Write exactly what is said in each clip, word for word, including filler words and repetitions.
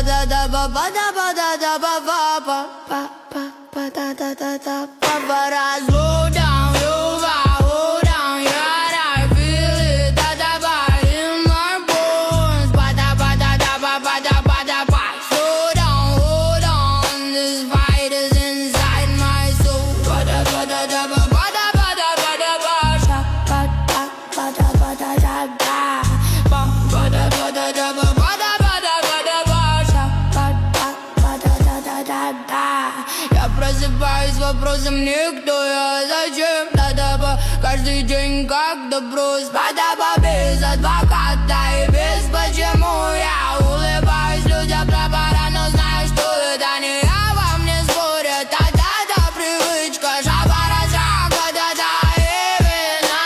да да ба ба да ба да да ба ба ба ба ба ба да да да да ба ба раз. Slow down, you vibe, hold down, yeah, I feel it, da da ba in my bones, ba da ba da da ba ba da ba da ba. Slow down, hold on, this fight is inside my soul. Ba da ba da da ba ba da ba da ba da ba. Sha ba da ba da ba da da da. Ba ba da ba da da ba ba da ba da ba da ba. Sha ba da ba da da da da da. Я просыпаюсь с вопросом никто я зачем, да-да-ба. Каждый день как допрос, ба-да-ба. Без адвоката и без почему. Я улыбаюсь людям про пора, но знаю, что это не я. Во мне спорят, та-та-та, привычка. Шабара, шага, да-да, именно.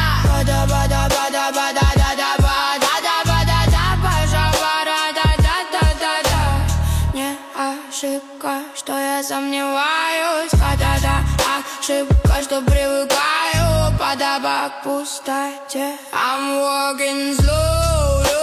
Ба-да-ба-да-ба-да-ба-да-да-да-ба. Да-да-ба-да-да-ба, шабара, да-да-да-да-да. Не ошибка, что я сомневаюсь. Да-да-да, ошибка, что привыкаю. Подобак к пустоте. I'm walking slow.